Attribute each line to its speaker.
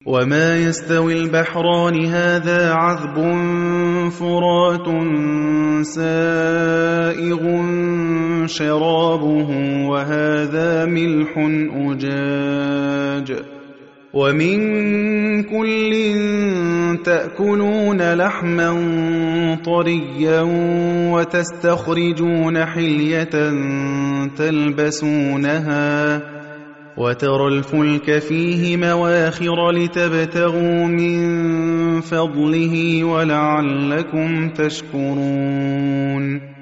Speaker 1: وما يستوي البحران هذا عذب فرات سائغ شرابه وهذا ملح أجاج ومن كل تأكلون لحما طريا وتستخرجون حلية تلبسونها وترى الفلك فيه مواخر لتبتغوا من فضله ولعلكم تشكرون